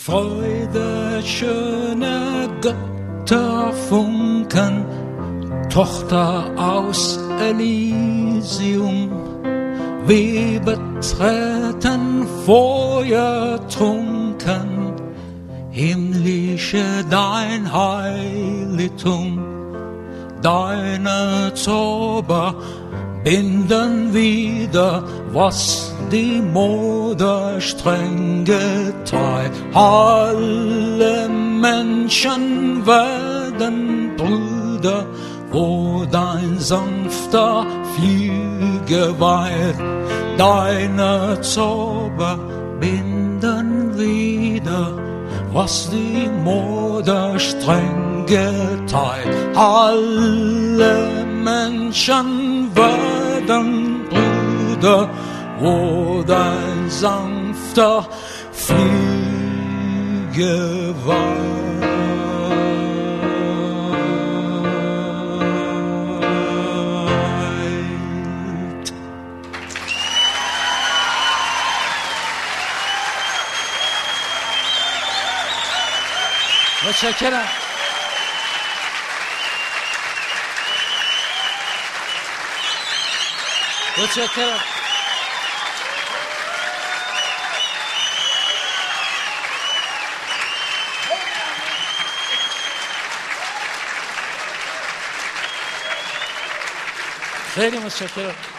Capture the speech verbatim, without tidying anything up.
Freude, schöne Götterfunken, Tochter aus Elysium, wir betreten feuertrunken, himmlische dein Heiligtum, deine Zauber binden wieder, was die Mutter streng geteilt. Alle Menschen werden Brüder, wo dein sanfter Flügel weilt. Deine Zauber binden wieder, was die Mutter streng geteilt. Alle Menschen werden Brüder, wo dein sanfter Flügel weilt. متشکرم. متشکرم. خیلی متشکرم.